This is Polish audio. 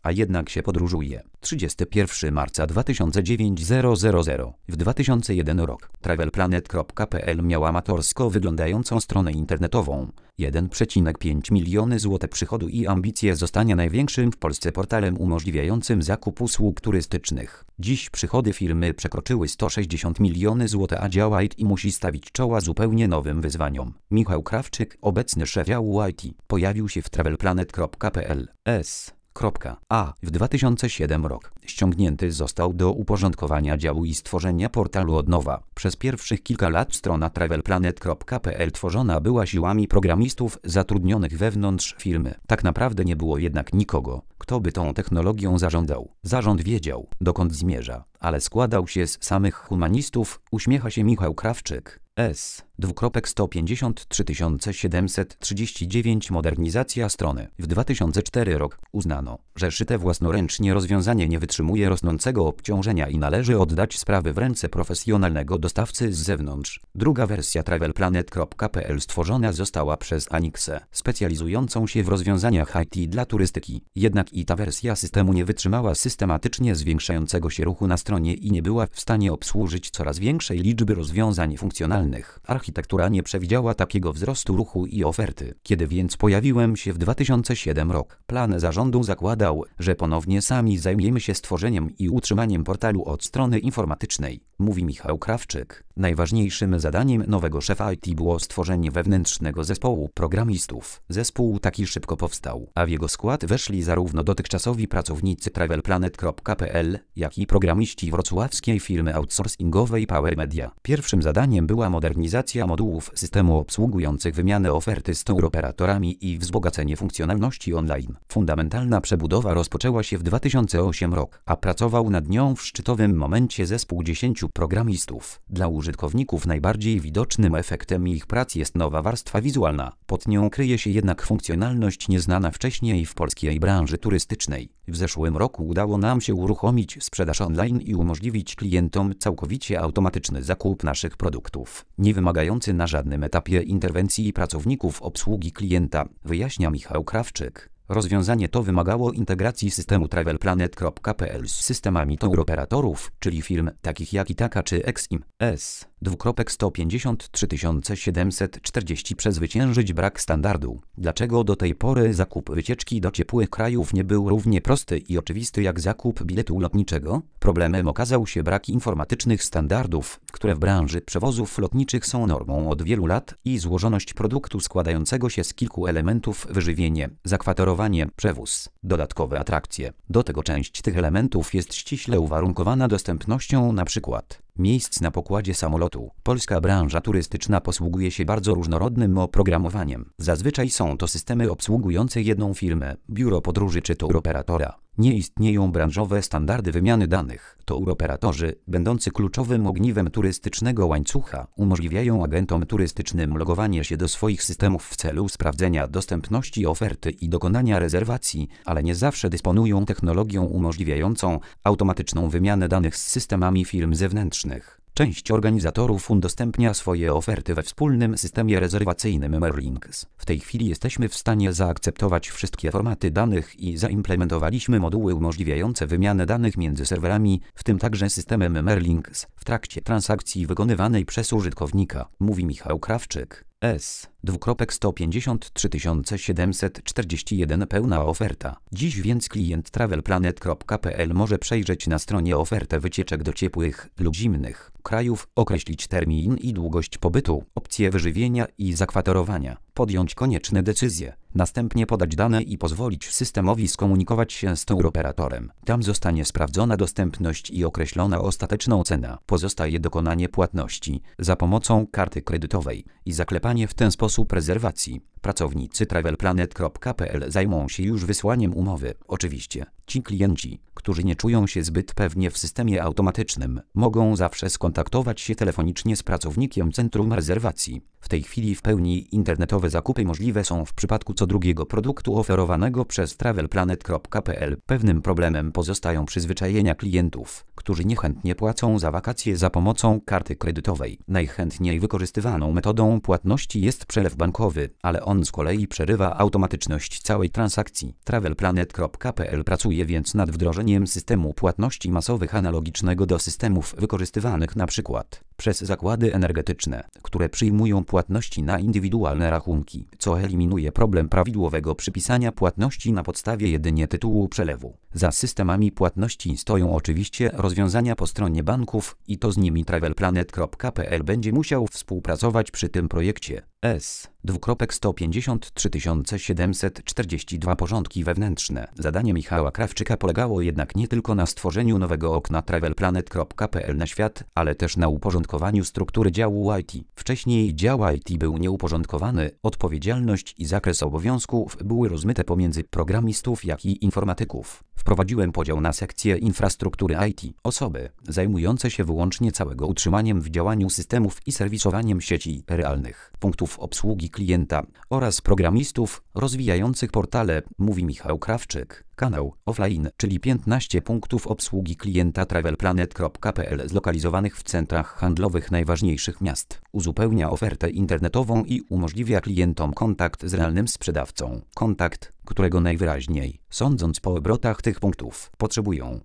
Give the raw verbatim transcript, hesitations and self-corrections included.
a jednak się podróżuje. trzydziestego pierwszego marca dwa tysiące dziewiątego. W dwa tysiące pierwszym rok travelplanet kropka p l miał amatorsko wyglądającą stronę internetową, jeden przecinek pięć miliony złotych przychodu i ambicje zostania największym w Polsce portalem umożliwiającym zakup usług turystycznych. Dziś przychody firmy przekroczyły sto sześćdziesiąt milionów złotych, a działa I T i musi stawić czoła zupełnie nowym wyzwaniom. Michał Krawczyk, obecny szef działu I T, pojawił się w travelplanet kropka p l. S. A. W dwa tysiące siódmym rok ściągnięty został do uporządkowania działu i stworzenia portalu od nowa. Przez pierwszych kilka lat strona travelplanet kropka p l tworzona była siłami programistów zatrudnionych wewnątrz firmy. Tak naprawdę nie było jednak nikogo, kto by tą technologią zarządzał. Zarząd wiedział, dokąd zmierza, ale składał się z samych humanistów, uśmiecha się Michał Krawczyk. S. sto pięćdziesiąt trzy tysiące siedemset trzydzieści dziewięć Modernizacja strony. W dwa tysiące czwartym rok uznano, że szyte własnoręcznie rozwiązanie nie wytrzymuje rosnącego obciążenia i należy oddać sprawy w ręce profesjonalnego dostawcy z zewnątrz. Druga wersja travelplanet kropka p l stworzona została przez Anixę, specjalizującą się w rozwiązaniach I T dla turystyki. Jednak i ta wersja systemu nie wytrzymała systematycznie zwiększającego się ruchu na stronie i nie była w stanie obsłużyć coraz większej liczby rozwiązań funkcjonalnych. Architektura nie przewidziała takiego wzrostu ruchu i oferty. Kiedy więc pojawiłem się w dwa tysiące siódmym rok, plan zarządu zakładał, że ponownie sami zajmiemy się stworzeniem i utrzymaniem portalu od strony informatycznej, mówi Michał Krawczyk. Najważniejszym zadaniem nowego szefa I T było stworzenie wewnętrznego zespołu programistów. Zespół taki szybko powstał, a w jego skład weszli zarówno dotychczasowi pracownicy travelplanet kropka p l, jak i programiści wrocławskiej firmy outsourcingowej Power Media. Pierwszym zadaniem była modernizacja modułów systemu obsługujących wymianę oferty z touroperatorami i wzbogacenie funkcjonalności online. Fundamentalna przebudowa rozpoczęła się w dwa tysiące ósmym rok, a pracował nad nią w szczytowym momencie zespół dziesięciu programistów. Dla użytkowników najbardziej widocznym efektem ich prac jest nowa warstwa wizualna. Pod nią kryje się jednak funkcjonalność nieznana wcześniej w polskiej branży turystycznej. W zeszłym roku udało nam się uruchomić sprzedaż online i umożliwić klientom całkowicie automatyczny zakup naszych produktów, nie wymagający na żadnym etapie interwencji pracowników obsługi klienta, wyjaśnia Michał Krawczyk. Rozwiązanie to wymagało integracji systemu travelplanet kropka p l z systemami touroperatorów, czyli firm takich jak Itaka czy Exim. S. sto pięćdziesiąt trzy tysiące siedemset czterdzieści przezwyciężyć brak standardu. Dlaczego do tej pory zakup wycieczki do ciepłych krajów nie był równie prosty i oczywisty jak zakup biletu lotniczego? Problemem okazał się brak informatycznych standardów, które w branży przewozów lotniczych są normą od wielu lat, i złożoność produktu składającego się z kilku elementów: wyżywienie, zakwaterowanie, przewóz, dodatkowe atrakcje. Do tego część tych elementów jest ściśle uwarunkowana dostępnością np. miejsc na pokładzie samolotu. Polska branża turystyczna posługuje się bardzo różnorodnym oprogramowaniem. Zazwyczaj są to systemy obsługujące jedną firmę, biuro podróży czy touroperatora. Nie istnieją branżowe standardy wymiany danych. Touroperatorzy, będący kluczowym ogniwem turystycznego łańcucha, umożliwiają agentom turystycznym logowanie się do swoich systemów w celu sprawdzenia dostępności oferty i dokonania rezerwacji, ale nie zawsze dysponują technologią umożliwiającą automatyczną wymianę danych z systemami firm zewnętrznych. Część organizatorów udostępnia swoje oferty we wspólnym systemie rezerwacyjnym Merlinks. W tej chwili jesteśmy w stanie zaakceptować wszystkie formaty danych i zaimplementowaliśmy moduły umożliwiające wymianę danych między serwerami, w tym także systemem Merlinks, w trakcie transakcji wykonywanej przez użytkownika, mówi Michał Krawczyk. S. sto pięćdziesiąt trzy tysiące siedemset czterdzieści jeden pełna oferta. Dziś więc klient travelplanet kropka p l może przejrzeć na stronie ofertę wycieczek do ciepłych lub zimnych krajów, określić termin i długość pobytu, opcje wyżywienia i zakwaterowania, podjąć konieczne decyzje, następnie podać dane i pozwolić systemowi skomunikować się z touroperatorem. Tam zostanie sprawdzona dostępność i określona ostateczna cena. Pozostaje dokonanie płatności za pomocą karty kredytowej i zaklepanie w ten sposób rezerwacji. Pracownicy travelplanet kropka p l zajmą się już wysłaniem umowy. Oczywiście, ci klienci, którzy nie czują się zbyt pewnie w systemie automatycznym, mogą zawsze skontaktować się telefonicznie z pracownikiem centrum rezerwacji. W tej chwili w pełni internetowe zakupy możliwe są w przypadku co drugiego produktu oferowanego przez travelplanet kropka p l. Pewnym problemem pozostają przyzwyczajenia klientów, którzy niechętnie płacą za wakacje za pomocą karty kredytowej. Najchętniej wykorzystywaną metodą płatności jest przelew przelew bankowy, ale on z kolei przerywa automatyczność całej transakcji. travelplanet kropka p l pracuje więc nad wdrożeniem systemu płatności masowych analogicznego do systemów wykorzystywanych np. przez zakłady energetyczne, które przyjmują płatności na indywidualne rachunki, co eliminuje problem prawidłowego przypisania płatności na podstawie jedynie tytułu przelewu. Za systemami płatności stoją oczywiście rozwiązania po stronie banków i to z nimi travelplanet kropka p l będzie musiał współpracować przy tym projekcie. S. sto pięćdziesiąt trzy tysiące siedemset czterdzieści dwa Porządki wewnętrzne. Zadanie Michała Krawczyka polegało jednak nie tylko na stworzeniu nowego okna travelplanet kropka p l na świat, ale też na uporządkowaniu struktury działu I T. Wcześniej dział I T był nieuporządkowany, odpowiedzialność i zakres obowiązków były rozmyte pomiędzy programistów jak i informatyków. Wprowadziłem podział na sekcje infrastruktury I T, osoby zajmujące się wyłącznie całego utrzymaniem w działaniu systemów i serwisowaniem sieci realnych, punktów obsługi klienta oraz programistów rozwijających portale, mówi Michał Krawczyk. Kanał offline, czyli piętnaście punktów obsługi klienta travelplanet kropka p l zlokalizowanych w centrach handlowych najważniejszych miast. Uzupełnia ofertę internetową i umożliwia klientom kontakt z realnym sprzedawcą. Kontakt, którego najwyraźniej, sądząc po obrotach tych punktów, potrzebują.